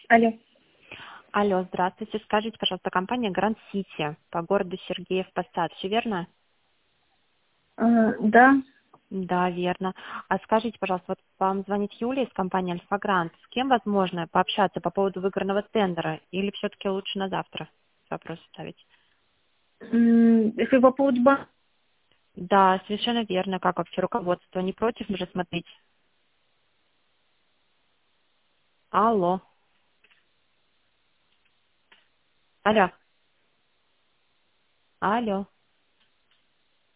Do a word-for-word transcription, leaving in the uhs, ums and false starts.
Алло. Алло, здравствуйте. Скажите, пожалуйста, компания Гранд Сити по городу Сергеев Посад, все верно? А, да. Да, верно. А скажите, пожалуйста, вот вам звонит Юлия из компании Альфа Грант. С кем возможно пообщаться по поводу выигранного тендера? Или все-таки лучше на завтра вопрос ставить? М, Если по поводу банка. Да, совершенно верно. Как вообще руководство? Не против уже смотреть? Алло. Алло. Алло.